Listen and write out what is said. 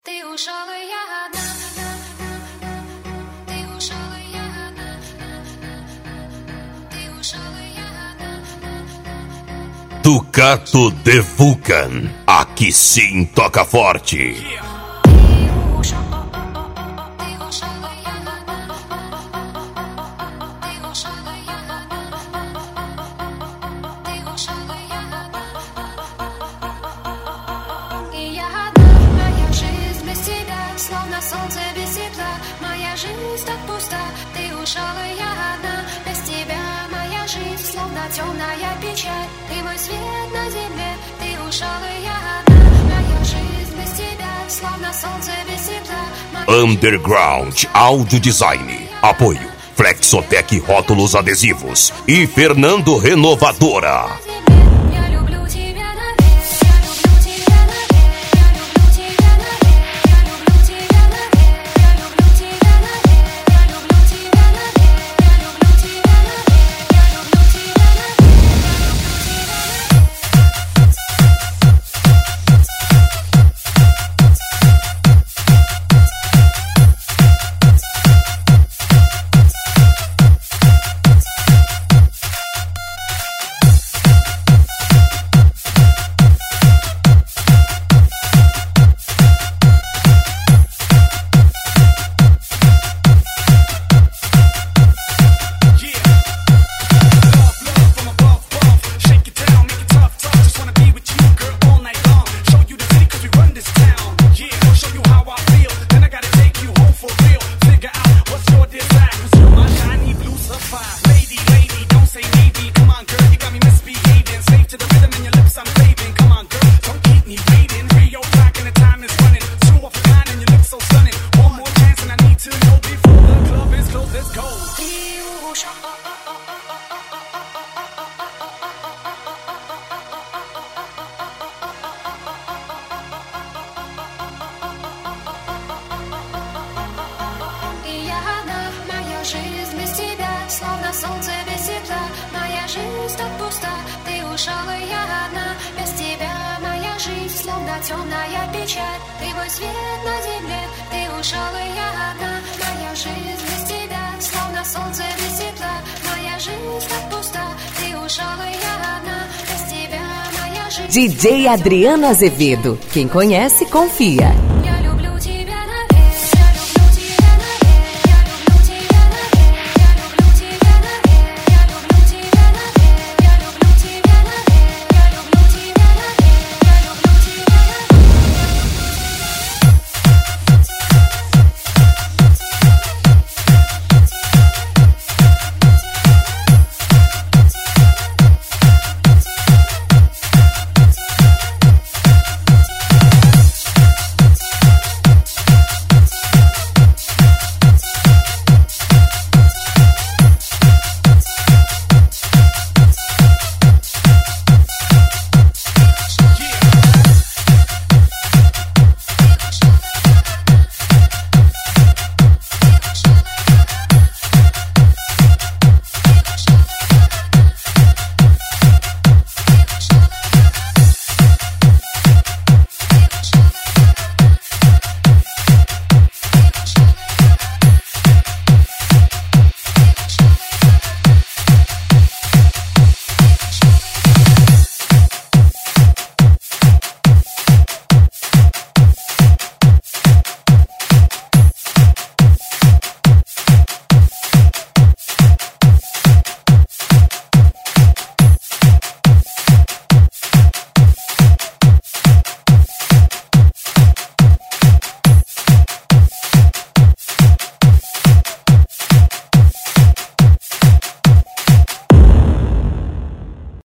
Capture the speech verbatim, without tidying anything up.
Ты ушел, и я одна. Ты ушел, и я одна. Ты ушел, и я одна. Ducato de Vulcan, aqui sim toca forte. Солнце без тепла, моя жизнь так пуста. Ты ушел, и я одна. Без тебя моя жизнь словно темная печаль. Ты мой свет на земле. Ты ушел, и я одна. Моя жизнь без тебя словно солнце без тепла. Underground Audio Design. Apoio Flexotec Rótulos Adesivos e Fernando Renovadora. Жизнь без тебя, словно солнце без тепла. Моя жизнь так пуста. Ты ушел, и я одна. Без тебя моя жизнь словно темная печаль. Ты мой свет на земле. Ты ушел, и я одна. Моя жизнь без тебя, словно солнце без тепла. Моя жизнь так пуста. Ты ушел, и я одна. Без тебя моя жизнь. D J Adriano Azevedo. Quem conhece, confia.